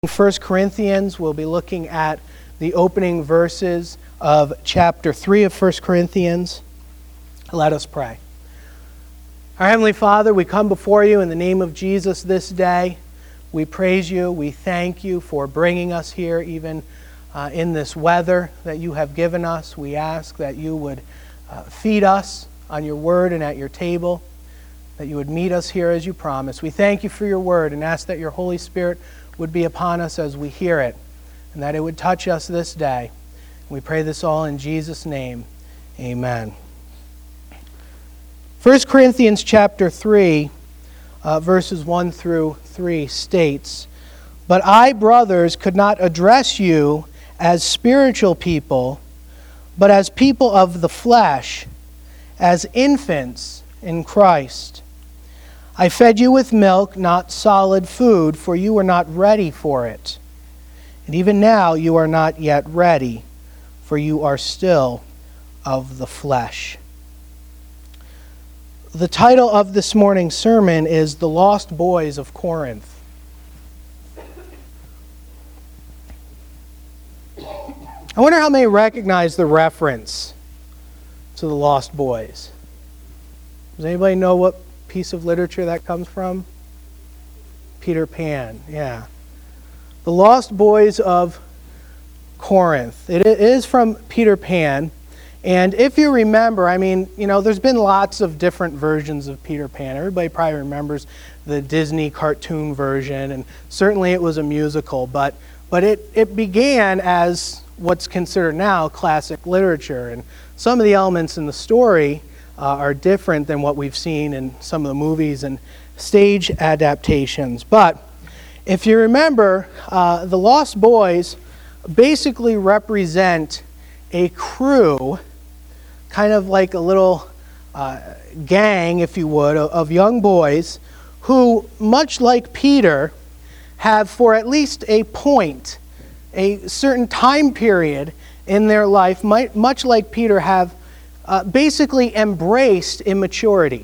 1 Corinthians. We'll be looking at the opening verses of chapter 3 of 1 Corinthians. Let us pray. Our Heavenly Father, we come before you in the name of Jesus this day. We praise you. We thank you for bringing us here even in this weather that you have given us. We ask that you would feed us on your word and at your table, that you would meet us here as you promised. We thank you for your word and ask that your Holy Spirit would be upon us as we hear it, and that it would touch us this day. We pray this all in Jesus' name. Amen. 1 Corinthians chapter 3, verses 1 through 3 states, "But I, brothers, could not address you as spiritual people, but as people of the flesh, as infants in Christ. I fed you with milk, not solid food, for you were not ready for it. And even now you are not yet ready, for you are still of the flesh." The title of this morning's sermon is "The Lost Boys of Corinth." I wonder how many recognize the reference to the Lost Boys. Does anybody know what piece of literature that comes from? Peter Pan, yeah. The Lost Boys of Corinth. It is from Peter Pan. And if you remember, there's been lots of different versions of Peter Pan. Everybody probably remembers the Disney cartoon version, and certainly it was a musical, but it began as what's considered now classic literature. And some of the elements in the story are different than what we've seen in some of the movies and stage adaptations. But if you remember, the Lost Boys basically represent a crew, kind of like a little gang, if you would, of young boys who, much like Peter, have for at least a point, a certain time period in their life, much like Peter, have basically embraced immaturity.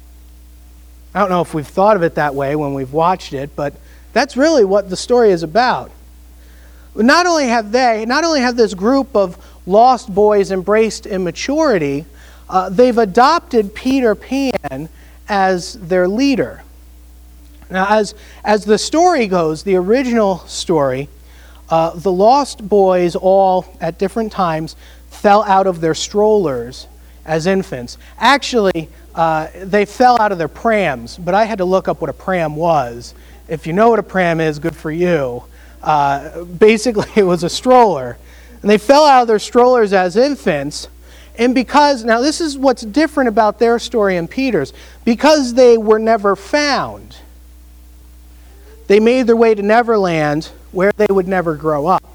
I don't know if we've thought of it that way when we've watched it, but that's really what the story is about. Not only have this group of lost boys embraced immaturity, they've adopted Peter Pan as their leader. Now, as the story goes, the original story, the lost boys all at different times fell out of their strollers as infants. Actually, they fell out of their prams, but I had to look up what a pram was. If you know what a pram is, good for you. Basically, it was a stroller. And they fell out of their strollers as infants. And now this is what's different about their story and Peter's. Because they were never found, they made their way to Neverland, where they would never grow up.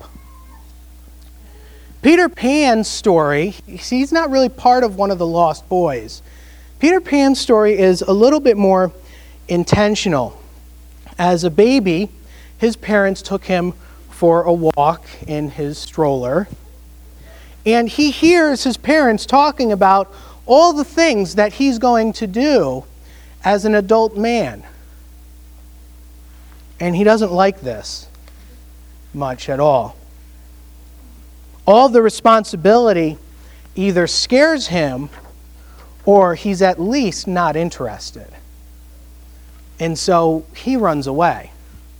Peter Pan's story, he's not really part of one of the lost boys. Peter Pan's story is a little bit more intentional. As a baby, his parents took him for a walk in his stroller, and he hears his parents talking about all the things that he's going to do as an adult man. And he doesn't like this much at all. All the responsibility either scares him or he's at least not interested. And so he runs away.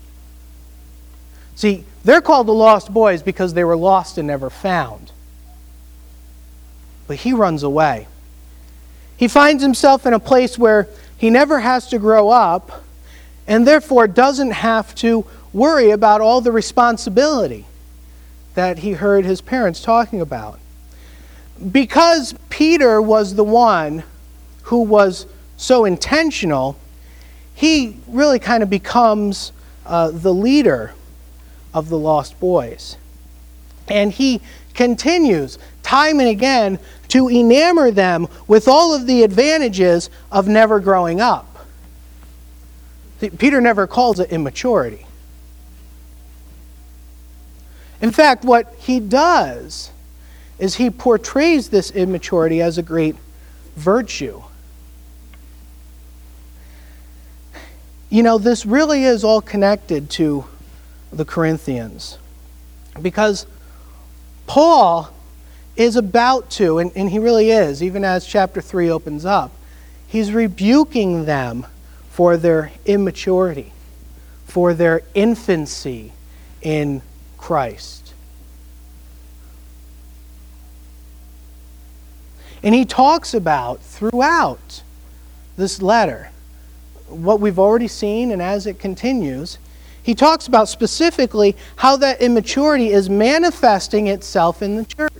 See, they're called the Lost Boys because they were lost and never found. But he runs away. He finds himself in a place where he never has to grow up and therefore doesn't have to worry about all the responsibility that he heard his parents talking about. Because Peter was the one who was so intentional, he really kind of becomes the leader of the lost boys. And he continues time and again to enamor them with all of the advantages of never growing up. Peter never calls it immaturity. In fact, what he does is he portrays this immaturity as a great virtue. This really is all connected to the Corinthians. Because Paul is about to, and he really is, even as chapter 3 opens up, he's rebuking them for their immaturity, for their infancy in Christ. And he talks about, throughout this letter, what we've already seen, and as it continues, he talks about specifically how that immaturity is manifesting itself in the church.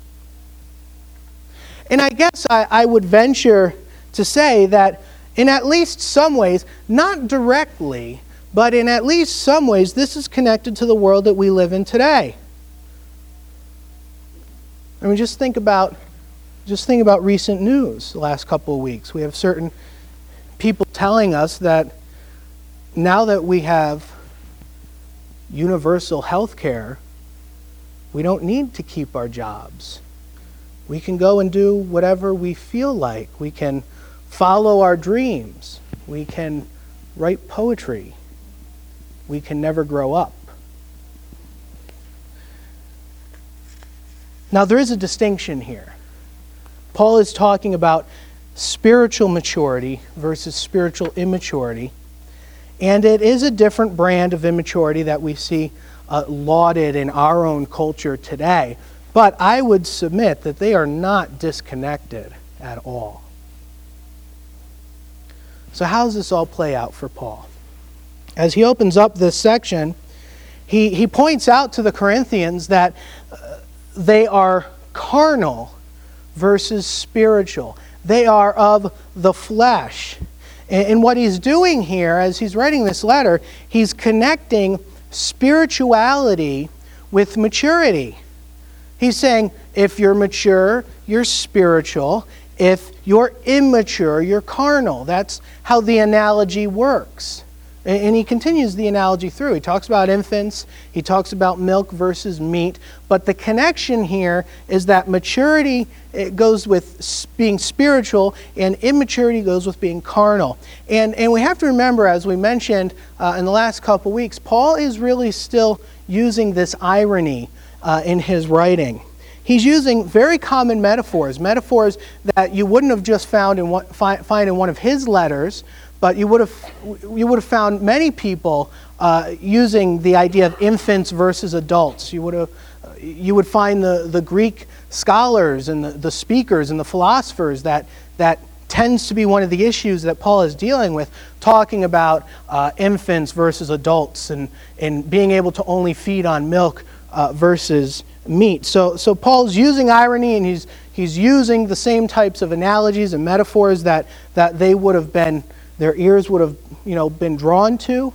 And I guess I would venture to say that in at least some ways, not directly, but in at least some ways, this is connected to the world that we live in today. I mean, just think about recent news the last couple of weeks. We have certain people telling us that now that we have universal health care, we don't need to keep our jobs. We can go and do whatever we feel like. We can follow our dreams. We can write poetry. We can never grow up. Now, there is a distinction here. Paul is talking about spiritual maturity versus spiritual immaturity. And it is a different brand of immaturity that we see lauded in our own culture today. But I would submit that they are not disconnected at all. So how does this all play out for Paul? As he opens up this section, he points out to the Corinthians that they are carnal versus spiritual. They are of the flesh. And what he's doing here, as he's writing this letter, he's connecting spirituality with maturity. He's saying, if you're mature, you're spiritual. If you're immature, you're carnal. That's how the analogy works. And he continues the analogy through. He talks about infants. He talks about milk versus meat. But the connection here is that maturity, it goes with being spiritual, and immaturity goes with being carnal. And we have to remember, as we mentioned in the last couple weeks, Paul is really still using this irony in his writing. He's using very common metaphors that you wouldn't have just find in one of his letters, but you would have found many people using the idea of infants versus adults. You would find the Greek scholars and the speakers and the philosophers that tends to be one of the issues that Paul is dealing with, talking about infants versus adults and being able to only feed on milk versus meat. So Paul's using irony, and he's using the same types of analogies and metaphors that they would have been, their ears would have, been drawn to.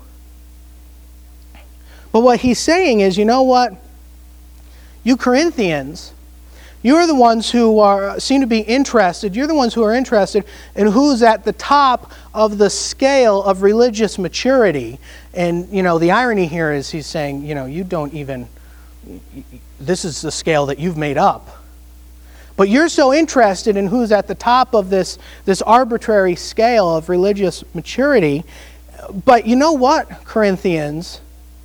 But what he's saying is, you know what? You Corinthians, you're the ones who seem to be interested. You're the ones who are interested in who's at the top of the scale of religious maturity. And, the irony here is he's saying, you don't even, this is the scale that you've made up. But you're so interested in who's at the top of this arbitrary scale of religious maturity. But you know what, Corinthians?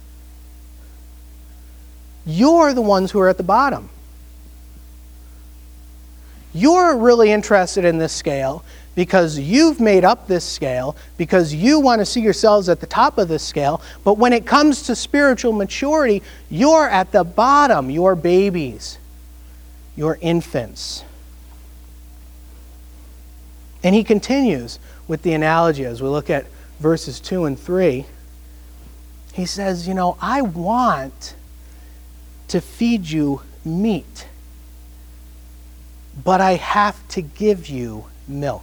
You're the ones who are at the bottom. You're really interested in this scale because you've made up this scale, because you want to see yourselves at the top of this scale. But when it comes to spiritual maturity, you're at the bottom. You're babies. You're infants. And he continues with the analogy as we look at verses 2 and 3. He says, I want to feed you meat, but I have to give you milk.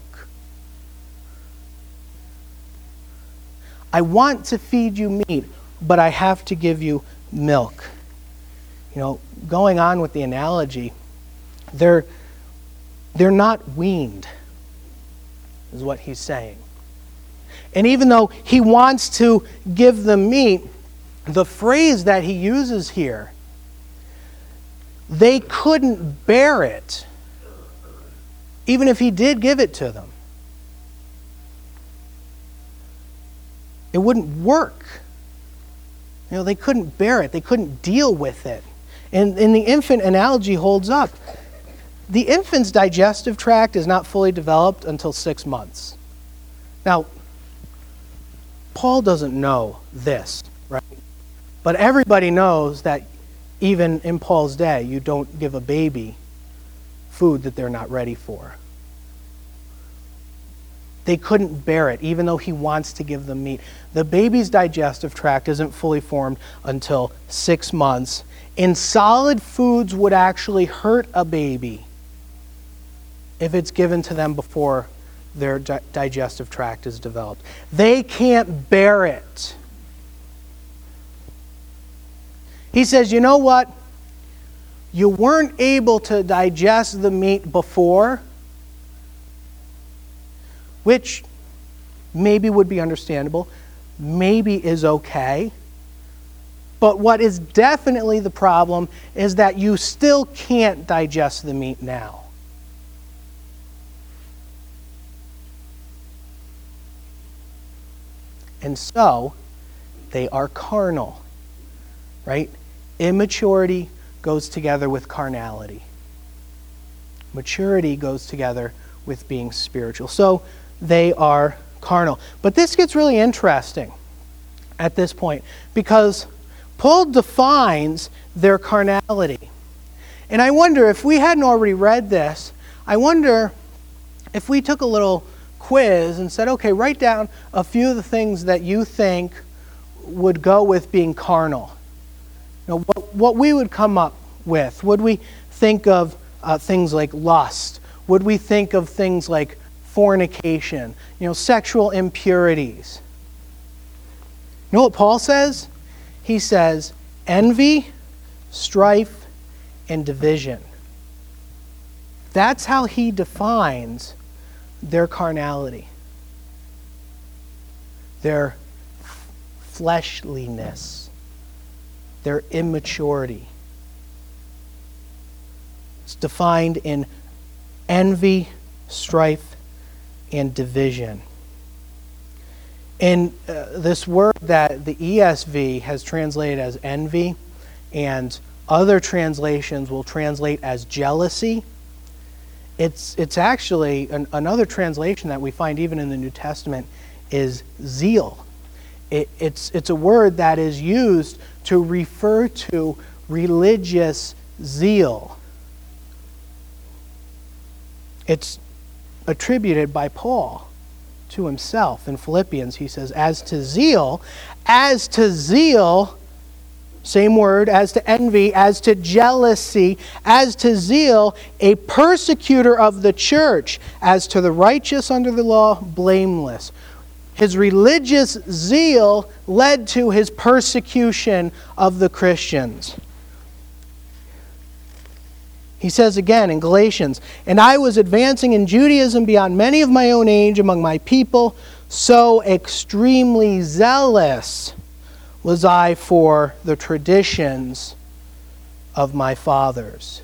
I want to feed you meat, but I have to give you milk. Going on with the analogy, they're not weaned, is what he's saying. And even though he wants to give them meat, the phrase that he uses here, they couldn't bear it, even if he did give it to them. It wouldn't work. They couldn't bear it. They couldn't deal with it. And the infant analogy holds up. The infant's digestive tract is not fully developed until 6 months. Now, Paul doesn't know this, right? But everybody knows that even in Paul's day, you don't give a baby food that they're not ready for. They couldn't bear it, even though he wants to give them meat. The baby's digestive tract isn't fully formed until 6 months, and solid foods would actually hurt a baby if it's given to them before their digestive tract is developed. They can't bear it. He says, you know what? You weren't able to digest the meat before, which maybe would be understandable, maybe is okay. But what is definitely the problem is that you still can't digest the meat now. And so, they are carnal, right? Immaturity goes together with carnality. Maturity goes together with being spiritual. So, they are carnal. But this gets really interesting at this point because Paul defines their carnality. And I wonder, if we hadn't already read this, I wonder if we took a little quiz and said, okay, write down a few of the things that you think would go with being carnal. What we would come up with. Would we think of things like lust? Would we think of things like fornication? Sexual impurities? You know what Paul says? He says envy, strife, and division. That's how he defines their carnality, their fleshliness, their immaturity. It's defined in envy, strife, and division. And this word that the ESV has translated as envy, and other translations will translate as jealousy, it's actually another translation that we find even in the New Testament is zeal. It's a word that is used to refer to religious zeal. It's attributed by Paul to himself in Philippians. He says, as to zeal, same word, as to envy, as to jealousy, as to zeal, a persecutor of the church, as to the righteous under the law, blameless. His religious zeal led to his persecution of the Christians. He says again in Galatians, and I was advancing in Judaism beyond many of my own age among my people, so extremely zealous was I for the traditions of my fathers.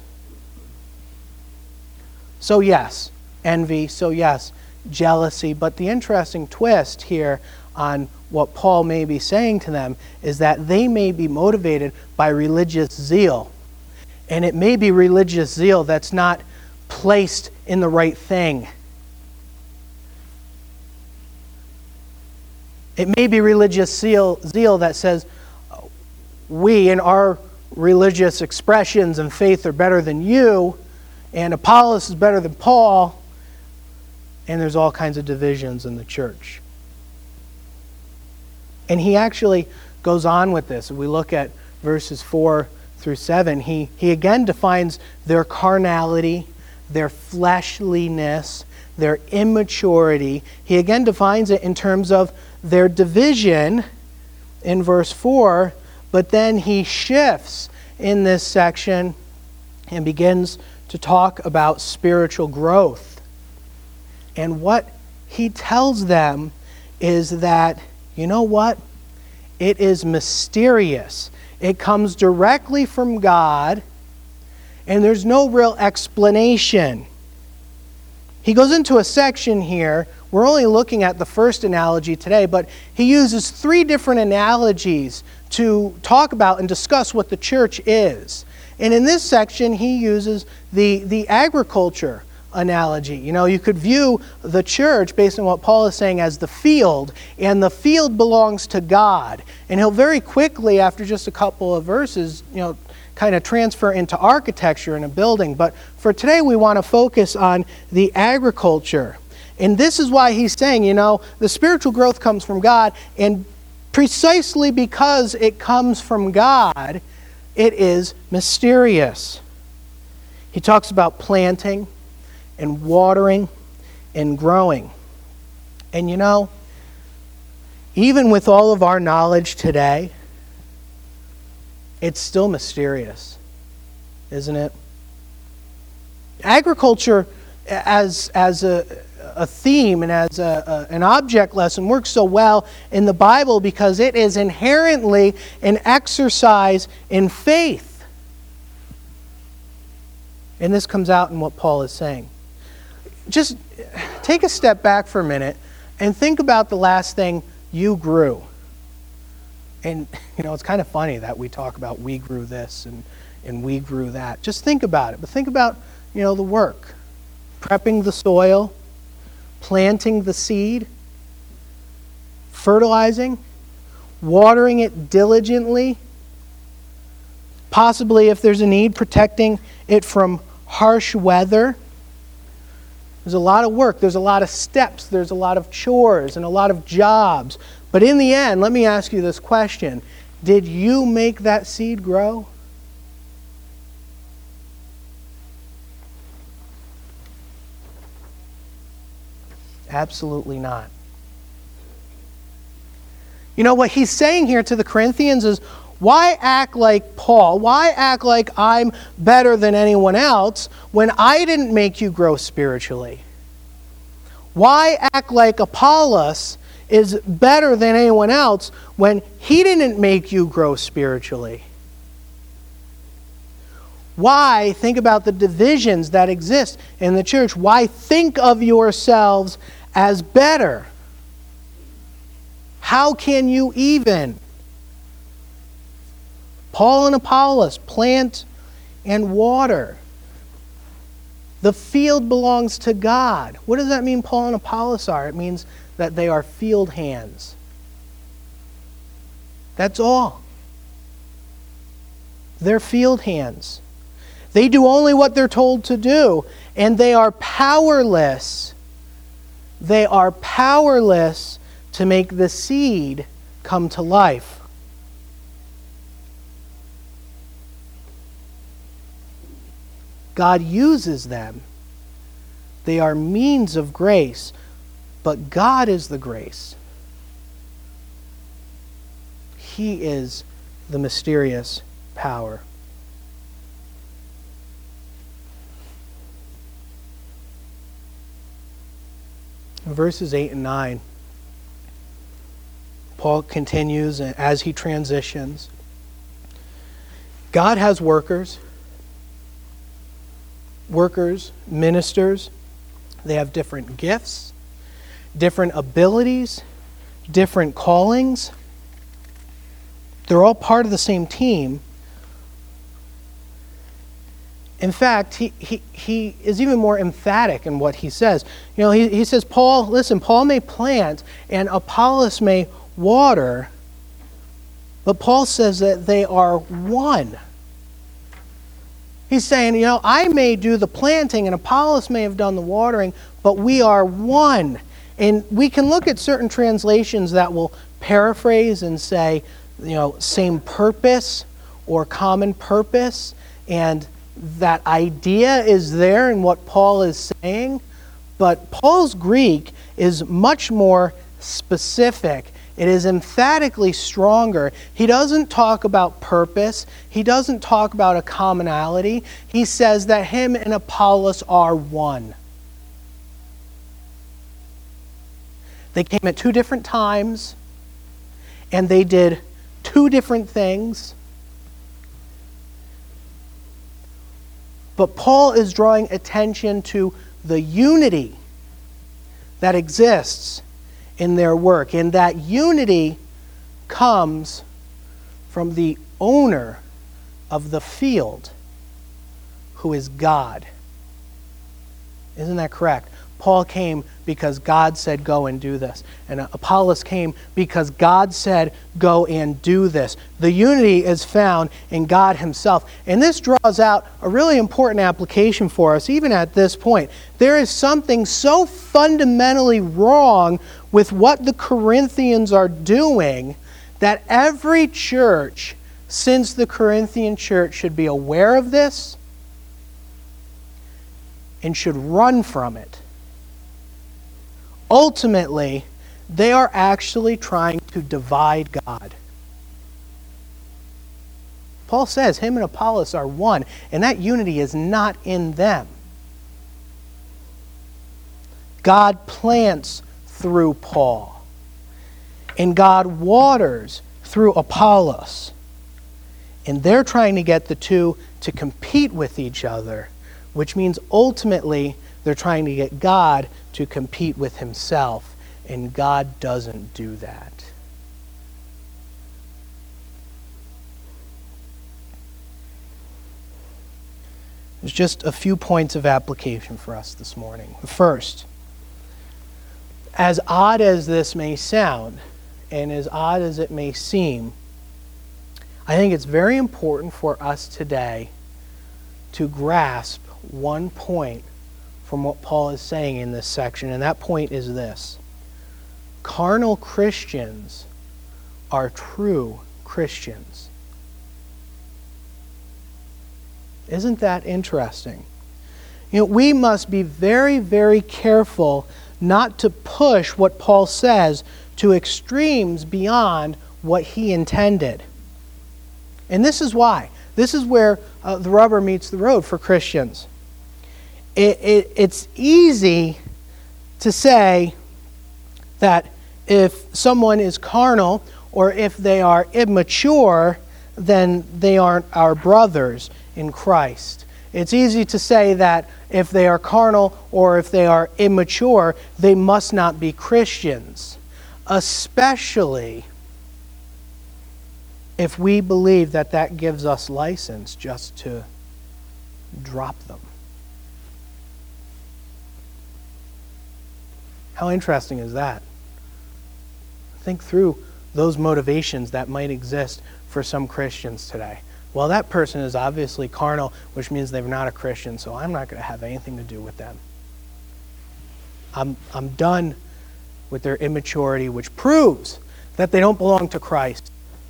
So yes, envy, so yes, jealousy. But the interesting twist here on what Paul may be saying to them is that they may be motivated by religious zeal. And it may be religious zeal that's not placed in the right thing. It may be religious zeal that says, we in our religious expressions and faith are better than you, and Apollos is better than Paul, and there's all kinds of divisions in the church. And he actually goes on with this. If we look at verses 4 through 7, he again defines their carnality, their fleshliness, their immaturity. He again defines it in terms of their division in verse 4, but then he shifts in this section and begins to talk about spiritual growth. And what he tells them is that, you know what? It is mysterious. It comes directly from God, and there's no real explanation. He goes into a section here. We're only looking at the first analogy today, but he uses 3 different analogies to talk about and discuss what the church is. And in this section, he uses the agriculture analogy. You could view the church, based on what Paul is saying, as the field, and the field belongs to God. And he'll very quickly, after just a couple of verses, kind of transfer into architecture in a building. But for today, we want to focus on the agriculture. And this is why he's saying, the spiritual growth comes from God, and precisely because it comes from God, it is mysterious. He talks about planting and watering and growing. And even with all of our knowledge today, it's still mysterious, isn't it? Agriculture as a theme and as an object lesson works so well in the Bible because it is inherently an exercise in faith. And this comes out in what Paul is saying. Just take a step back for a minute and think about the last thing you grew. And, it's kind of funny that we talk about we grew this and we grew that. Just think about it. But think about, the work. Prepping the soil, planting the seed, fertilizing, watering it diligently, possibly, if there's a need, protecting it from harsh weather. There's a lot of work, there's a lot of steps, there's a lot of chores and a lot of jobs. But in the end, let me ask you this question. Did you make that seed grow? Absolutely not. What he's saying here to the Corinthians is, why act like Paul? Why act like I'm better than anyone else when I didn't make you grow spiritually? Why act like Apollos is better than anyone else when he didn't make you grow spiritually? Why think about the divisions that exist in the church? Why think of yourselves as better? How can you even? Paul and Apollos plant and water. The field belongs to God. What does that mean Paul and Apollos are? It means that they are field hands. That's all. They're field hands. They do only what they're told to do, and they are powerless. They are powerless to make the seed come to life. God uses them. They are means of grace, but God is the grace. He is the mysterious power. In verses 8 and 9, Paul continues as he transitions. God has workers, ministers. They have different gifts, different abilities, different callings. They're all part of the same team. In fact, he is even more emphatic in what he says. He says, Paul may plant and Apollos may water, but Paul says that they are one. He's saying, I may do the planting and Apollos may have done the watering, but we are one. And we can look at certain translations that will paraphrase and say, same purpose or common purpose. And that idea is there in what Paul is saying. But Paul's Greek is much more specific. It is emphatically stronger. He doesn't talk about purpose. He doesn't talk about a commonality. He says that him and Apollos are one. They came at two different times, and they did two different things. But Paul is drawing attention to the unity that exists in their work. And that unity comes from the owner of the field, who is God. Isn't that correct? Paul came because God said, go and do this. And Apollos came because God said, go and do this. The unity is found in God himself. And this draws out a really important application for us, even at this point. There is something so fundamentally wrong with what the Corinthians are doing that every church since the Corinthian church should be aware of this and should run from it. Ultimately, they are actually trying to divide God. Paul says him and Apollos are one, and that unity is not in them. God plants through Paul, and God waters through Apollos. And they're trying to get the two to compete with each other, which means ultimately they're trying to get God to compete with himself, and God doesn't do that. There's just a few points of application for us this morning. First, as odd as this may sound, and as odd as it may seem, I think it's very important for us today to grasp one point from what Paul is saying in this section, and that point is this: carnal Christians are true Christians. Isn't that interesting? We must be very, very careful not to push what Paul says to extremes beyond what he intended. And this is why. This is where the rubber meets the road for Christians. It's easy to say that if someone is carnal or if they are immature, then they aren't our brothers in Christ. It's easy to say that if they are carnal or if they are immature, they must not be Christians, especially if we believe that that gives us license just to drop them. How interesting is that? Think through those motivations that might exist for some Christians today. Well, that person is obviously carnal, which means they're not a Christian, so I'm not going to have anything to do with them. I'm done with their immaturity, which proves that they don't belong to Christ.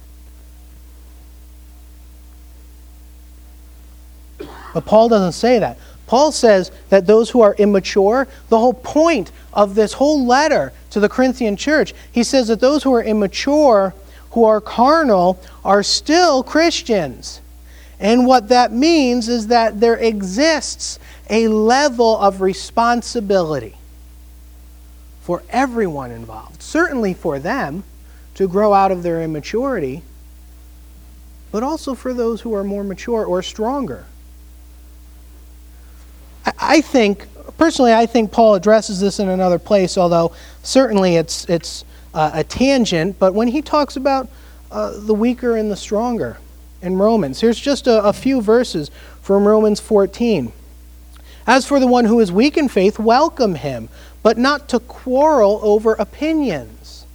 But Paul doesn't say that. Paul says that those who are immature, the whole point of this whole letter to the Corinthian church, he says that those who are immature, who are carnal, are still Christians. And what that means is that there exists a level of responsibility for everyone involved. Certainly for them to grow out of their immaturity, but also for those who are more mature or stronger. I think Paul addresses this in another place, although certainly it's a tangent, but when he talks about the weaker and the stronger in Romans, here's just a few verses from Romans 14. As for the one who is weak in faith, welcome him, but not to quarrel over opinions.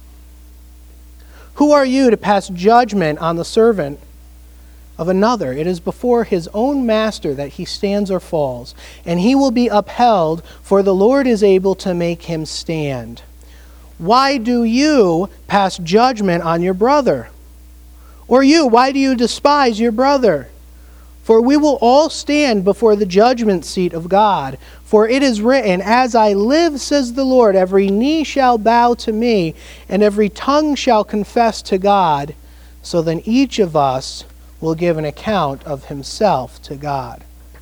Who are you to pass judgment on the servant of another? It is before his own master that he stands or falls, and he will be upheld, for the Lord is able to make him stand. Why do you pass judgment on your brother? Or you, why do you despise your brother? For we will all stand before the judgment seat of God. For it is written, as I live, says the Lord, every knee shall bow to me, and every tongue shall confess to God. So then each of us will give an account of himself to God.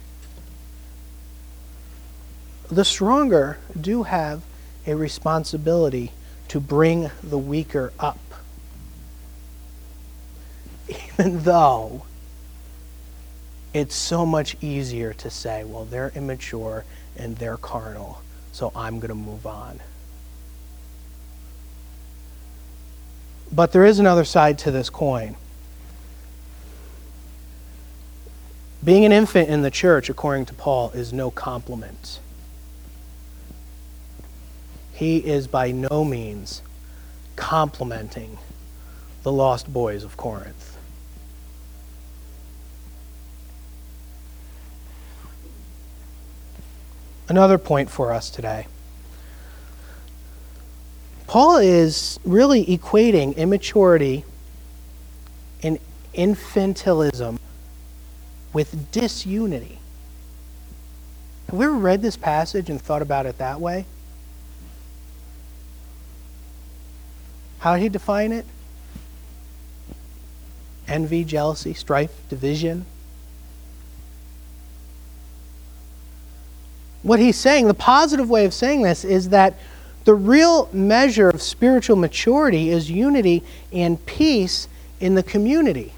The stronger do have a responsibility to bring the weaker up. Even though it's so much easier to say, well, they're immature and they're carnal, so I'm going to move on. But there is another side to this coin. Being an infant in the church, according to Paul, is no compliment. He is by no means complimenting the lost boys of Corinth. Another point for us today. Paul is really equating immaturity and infantilism with disunity. Have we ever read this passage and thought about it that way? How did he define it? Envy, jealousy, strife, division. What he's saying, the positive way of saying this, is that the real measure of spiritual maturity is unity and peace in the community.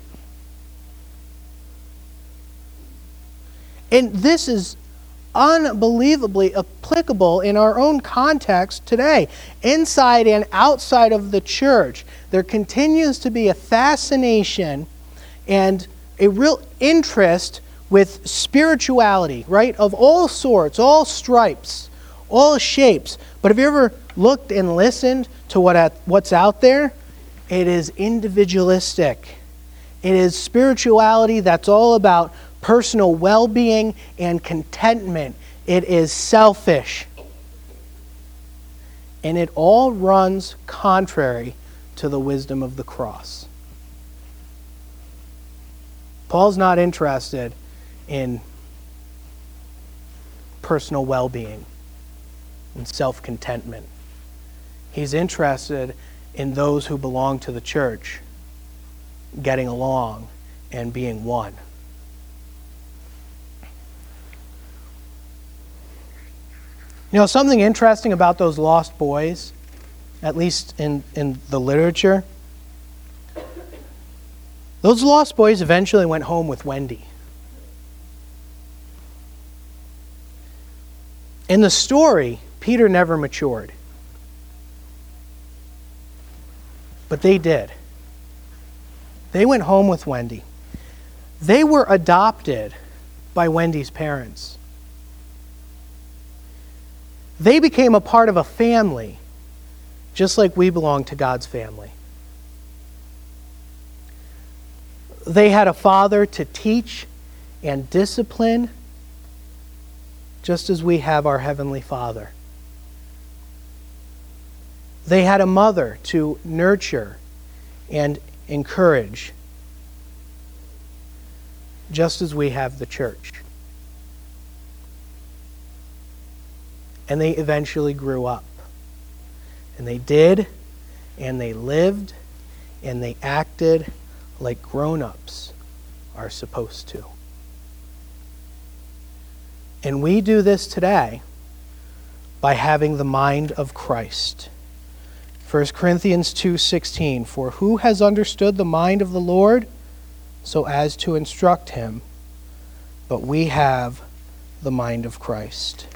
And this is unbelievably applicable in our own context today. Inside and outside of the church, there continues to be a fascination and a real interest with spirituality, right? Of all sorts, all stripes, all shapes. But have you ever looked and listened to what's out there? It is individualistic. It is spirituality that's all about personal well-being and contentment. It is selfish. And it all runs contrary to the wisdom of the cross. Paul's not interested in personal well-being and self-contentment. He's interested in those who belong to the church getting along and being one. You know, something interesting about those lost boys, at least in the literature, those lost boys eventually went home with Wendy. In the story, Peter never matured. But they did. They went home with Wendy. They were adopted by Wendy's parents. They became a part of a family, just like we belong to God's family. They had a father to teach and discipline, just as we have our Heavenly Father. They had a mother to nurture and encourage, just as we have the church. And they eventually grew up. And they did, and they lived, and they acted like grown-ups are supposed to. And we do this today by having the mind of Christ. 1 Corinthians 2:16, "For who has understood the mind of the Lord so as to instruct him? But we have the mind of Christ."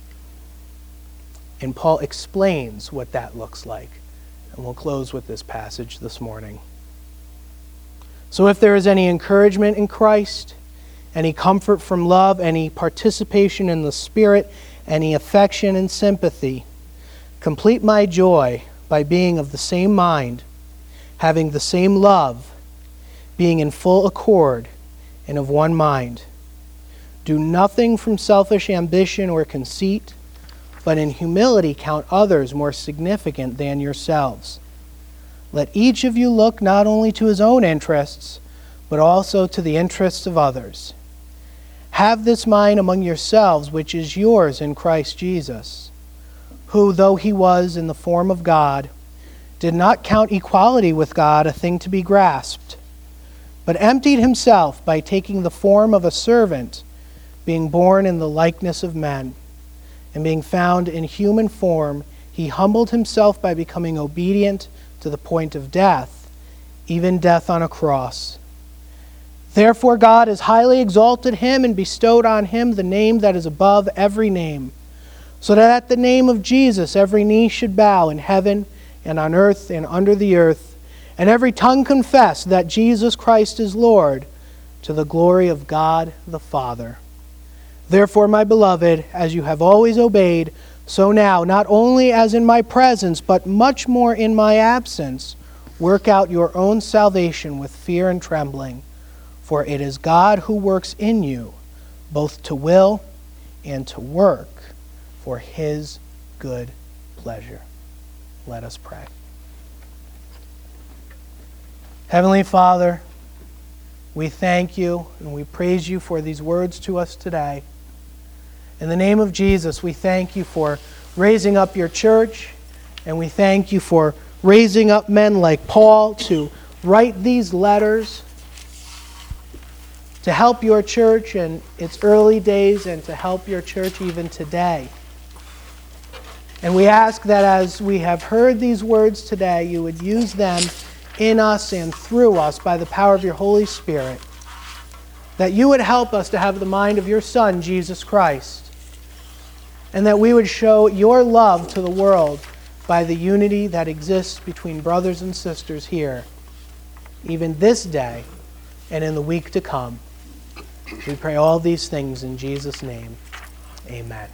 And Paul explains what that looks like. And we'll close with this passage this morning. So if there is any encouragement in Christ, any comfort from love, any participation in the Spirit, any affection and sympathy, complete my joy by being of the same mind, having the same love, being in full accord and of one mind. Do nothing from selfish ambition or conceit, but in humility count others more significant than yourselves. Let each of you look not only to his own interests, but also to the interests of others. Have this mind among yourselves, which is yours in Christ Jesus, who, though he was in the form of God, did not count equality with God a thing to be grasped, but emptied himself by taking the form of a servant, being born in the likeness of men. And being found in human form, he humbled himself by becoming obedient to the point of death, even death on a cross. Therefore God has highly exalted him and bestowed on him the name that is above every name, so that at the name of Jesus every knee should bow in heaven and on earth and under the earth, and every tongue confess that Jesus Christ is Lord, to the glory of God the Father. Therefore, my beloved, as you have always obeyed, so now, not only as in my presence, but much more in my absence, work out your own salvation with fear and trembling. For it is God who works in you, both to will and to work for his good pleasure. Let us pray. Heavenly Father, we thank you and we praise you for these words to us today. In the name of Jesus, we thank you for raising up your church, and we thank you for raising up men like Paul to write these letters to help your church in its early days and to help your church even today. And we ask that as we have heard these words today, you would use them in us and through us by the power of your Holy Spirit, that you would help us to have the mind of your Son, Jesus Christ, and that we would show your love to the world by the unity that exists between brothers and sisters here, even this day and in the week to come. We pray all these things in Jesus' name. Amen.